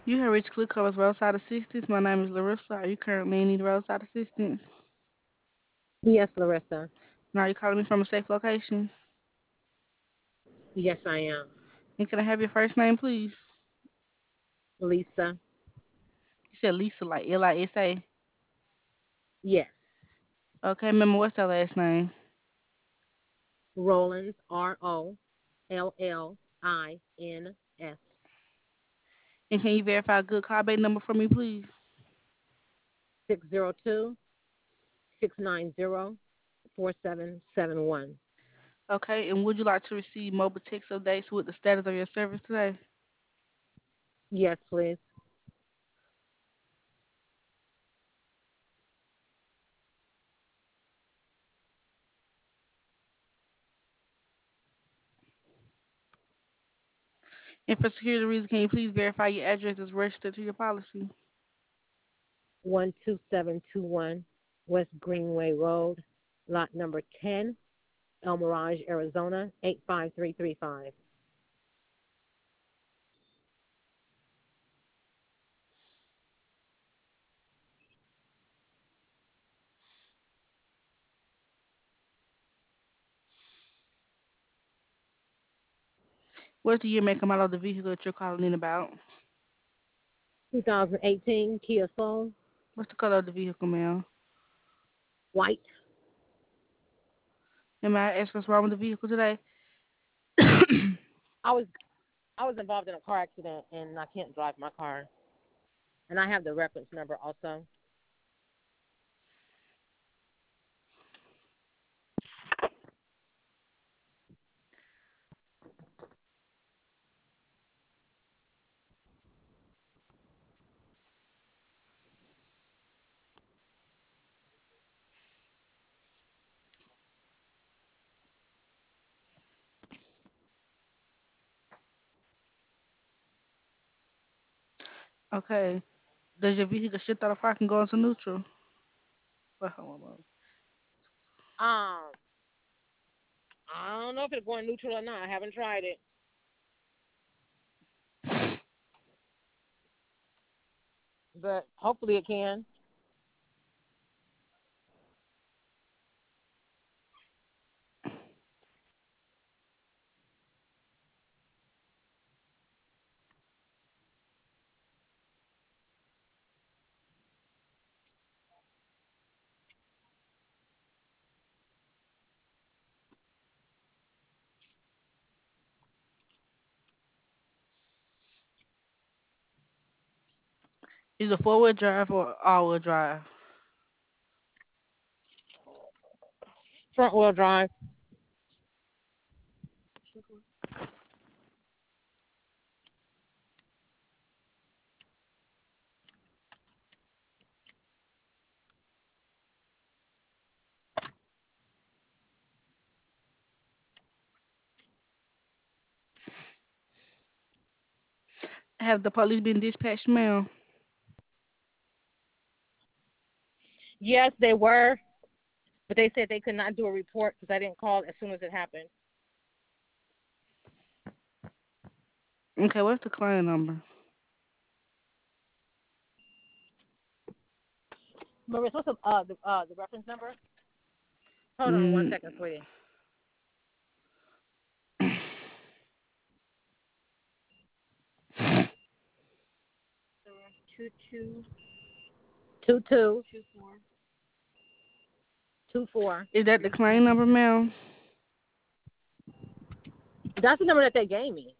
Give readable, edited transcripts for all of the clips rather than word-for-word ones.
You have reached Click Cover's roadside assistance. My name is Larissa. Are you currently in need of roadside assistance? Yes, Larissa. Now, are you calling me from a safe location? Yes, I am. And can I have your first name, please? Lisa. You said Lisa, like Lisa. Yes. Okay, remember what's that last name? Rollins, Rollins. And can you verify a good callback number for me, please? 602-690-4771. Okay, and would you like to receive mobile text updates with the status of your service today? Yes, please. And for security reasons, can you please verify your address is registered to your policy? 12721 West Greenway Road, lot number 10, El Mirage, Arizona, 85335. What's the year, make, and model of the vehicle that you're calling in about? 2018 Kia Soul, What's the color of the vehicle, ma'am? white. And may I ask what's wrong with the vehicle today? I was I was involved in a car accident and I can't drive my car. And I have the reference number also. Okay. Does your vehicle shift out of park and go into neutral? Wait, hold on. Um, I don't know if it's going neutral or not. I haven't tried it, but hopefully it can. Either four-wheel drive or all-wheel drive. Front wheel drive. Have the police been dispatched, ma'am? Yes, they were, but they said they could not do a report because I didn't call as soon as it happened. Okay, what's the claim number? Marissa, what's the reference number? Hold on one Mm, second, sweetie. 2224. is that the claim number, ma'am? That's the number that they gave me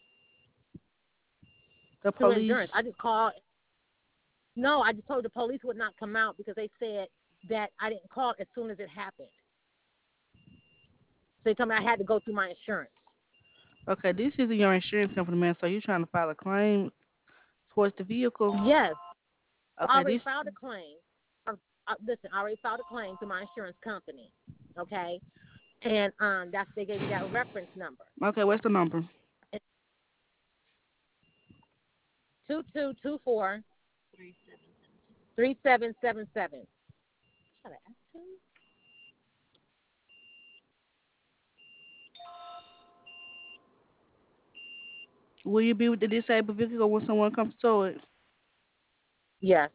The through police. insurance. I just called. No, I just told the police would not come out because they said that I didn't call as soon as it happened. So they told me I had to go through my insurance. Okay, this isn't your insurance company, man. So you're trying to file a claim towards the vehicle. Yes, I Okay, already this. filed a claim. Listen, I already filed a claim to my insurance company. Okay, and that's they gave me that reference number. Okay, what's the number? It's 2224 3777. Will you be with the disabled vehicle when someone comes to it? Yes.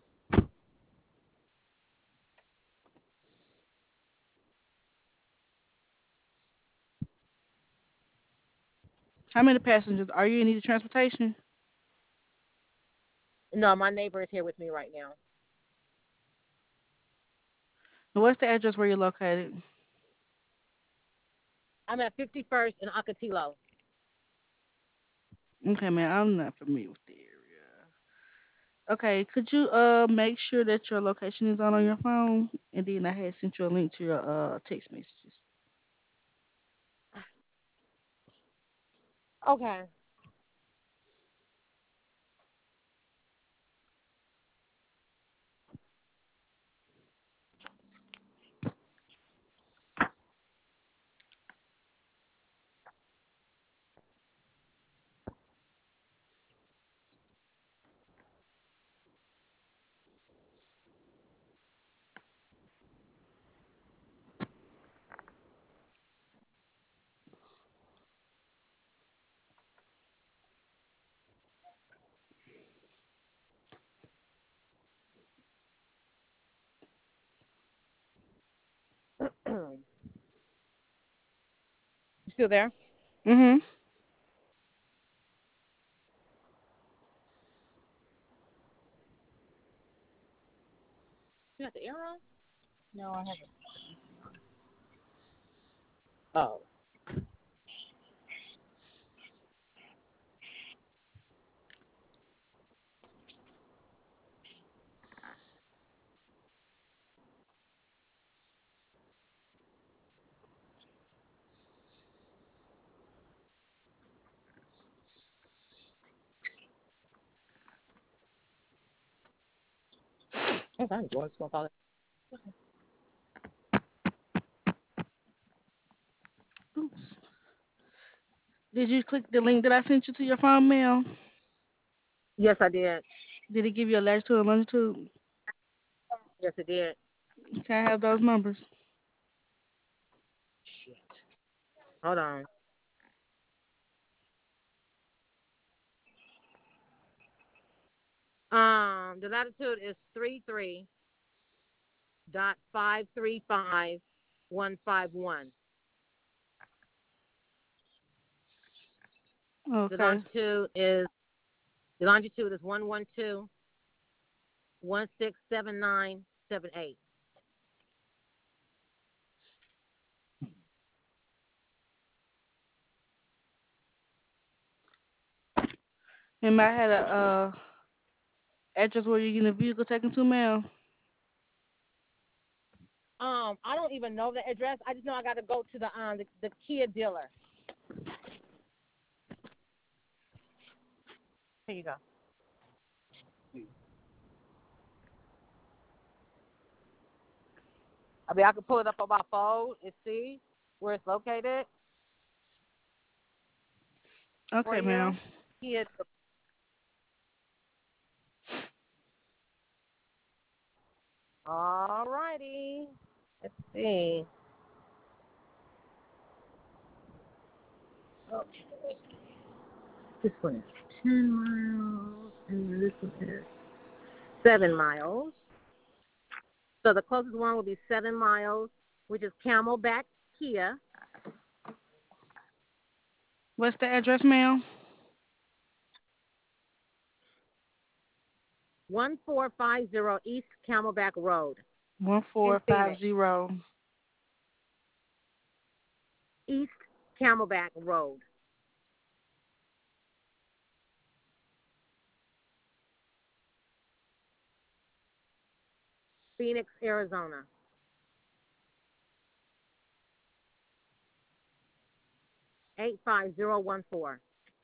How many passengers? Are you in need of transportation? No, my neighbor is here with me right now. What's the address where you're located? I'm at 51st and Ocotillo. Okay, man, I'm not familiar with the area. Okay, could you make sure that your location is on your phone, and then I had sent you a link to your text messages. Okay. You still there? Mhm. You got the air on? No, I haven't. Oh. Yes, I was gonna call it. Oops. Did you click the link that I sent you to your phone mail? Yes, I did. Did it give you a latitude and longitude? Yes, it did. Can I have those numbers? Shit. Hold on. The latitude is 33.535151. The Okay. longitude is the longitude is 112 167978. And I had a address where you're getting a vehicle taken to, mail. I don't even know the address. I just know I got to go to the Kia dealer. Here you go. I mean, I can pull it up on my phone and see where it's located for Okay, you. ma'am. Kia. All righty. Let's see. Okay. This one is 10 miles, and this one is 7 miles. So the closest one will be 7 miles, which is Camelback Kia, What's the address, ma'am? 1450 East Camelback Road One in four five Phoenix. zero. East Camelback Road, Phoenix, Arizona. 85014.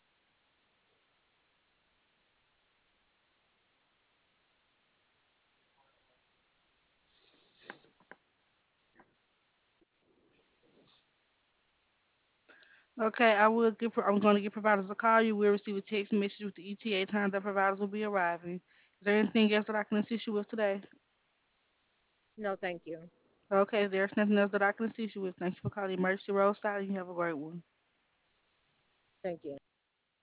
Okay, I'm going to give providers a call. You will receive a text message with the ETA time that providers will be arriving. Is there anything else that I can assist you with today? No, thank you. Okay, there's nothing else that I can assist you with. Thank you for calling Emergency Roadside, and you have a great one. Thank you.